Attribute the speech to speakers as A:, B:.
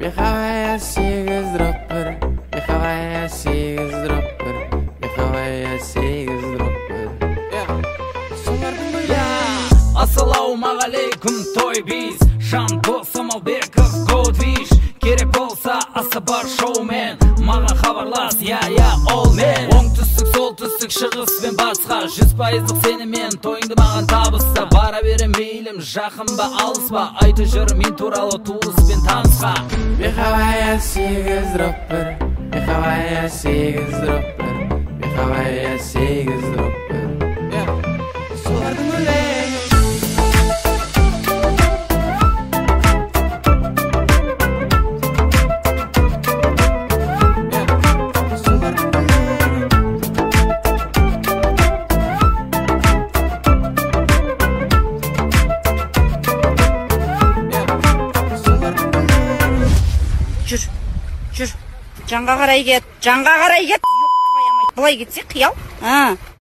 A: Мехавая сегіз дроп бір, мехавая сегіз дроп бір, мехавая сегіз дроп бір.
B: Ассалаумағалейкум, той биз, Жандос Самалбеков, Годвиш. Керек болса асы бар шоумен, маған хабарлас, я ол мен. Оңтүстік, солтүстік, шығыс пен батысқа, 100% сенімен, тойыңды маған табыста. Бара берем мейлім, жақын ба, алыс ба, айты жүр мен туралы туыс пен танысқа.
A: Мехавая сегіз дроп бір, мехавая сегіз дроп бір, мехавая сегіз дроп бір. Солардың өлең.
C: Жүр, жанға қарай кет, былай кетсе қиял.